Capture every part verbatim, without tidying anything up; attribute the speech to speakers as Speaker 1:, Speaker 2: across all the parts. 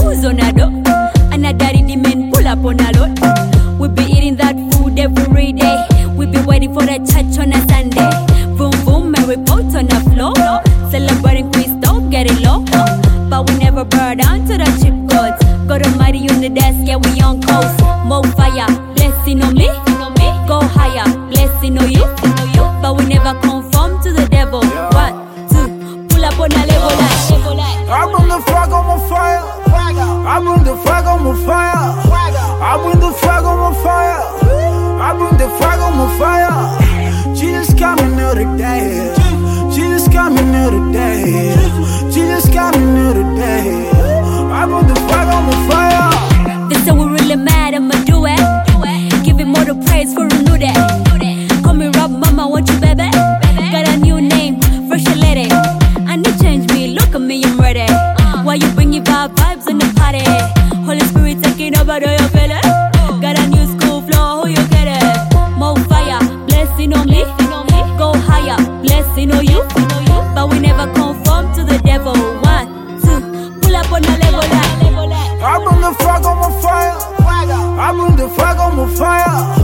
Speaker 1: who's on a do? And a daddy the men pull up on a load. We be eating that food every day. We be waiting for the church on a Sunday. Boom boom, Mary boat on the floor. Celebrating Christo, get it low. But we never burn down to the cheap goods. Got a mighty on the desk, yeah we on coast. More fire, blessing on me. Go higher, blessing on you. But we never conform to the devil. One, two, pull up on a level like.
Speaker 2: I bring the flag on my fire. I bring the flag on my fire. I bring the flag on my fire. I bring the flag on my fire. Jesus coming out today. Jesus coming out today. Jesus coming out today. I bring the flag on my fire.
Speaker 1: They say we really mad, I'ma do it. Give him all the praise for a new day. Call me Rob Mama, want you baby? Got a new name, fresh lady. I need change me, look at me, I'm ready. Why you bringing bad vibes in the party? Holy Spirit taking over, do you feel it? Got a new school flow, who you get it? More fire, blessing on me. Go higher, blessing on you. But we never conform to the devil. One, two, pull up on a level like.
Speaker 2: I bring the flag on my fire. I bring the flag on my fire.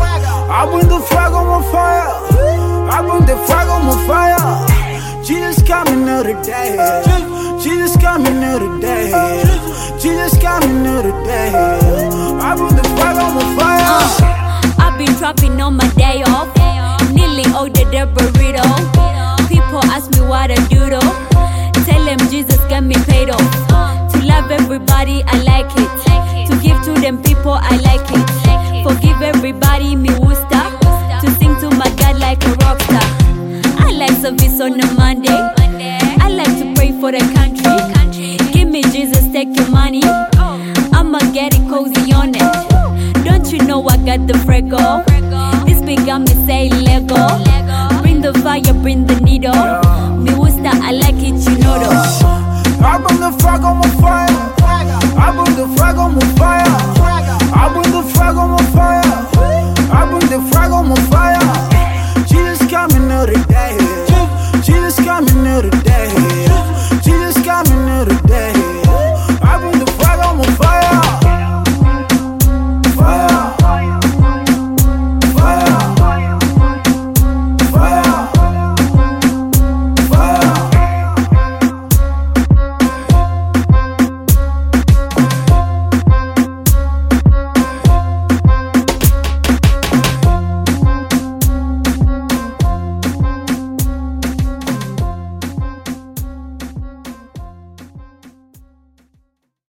Speaker 2: I bring the flag on my fire. I bring the flag on my fire. Jesus coming out today. Jesus coming out today. Jesus coming out today. I bring the flag on my fire.
Speaker 1: Uh, I've been trapping on my day off. Nearly all the burrito. People ask me what I do though. Tell them Jesus got me paid off. To love everybody, I like it. To give to them people, I like it. Forgive everybody, me wooster. To sing to my God like a rock star. I like service on a Monday. I like to pray for the country. Give me Jesus, take your money. I'ma get it cozy on it. Don't you know I got the frego? This big got me say Lego. Bring the fire, bring the needle. Me wooster, I like it, you know though.
Speaker 2: I bring the flag on my fire. I bring the flag on my fire. I bring the flag on my fire.